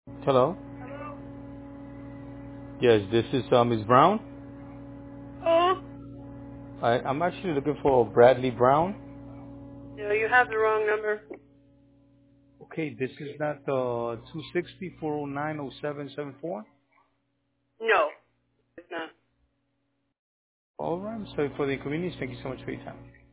Hello. Hello? Yes, this is Ms. Brown. Oh, I'm actually looking for Bradley Brown. no, you have the wrong number. Okay, this is not 260-409-0774. No, it's not. All right, I'm sorry for the inconvenience. Thank you so much for your time.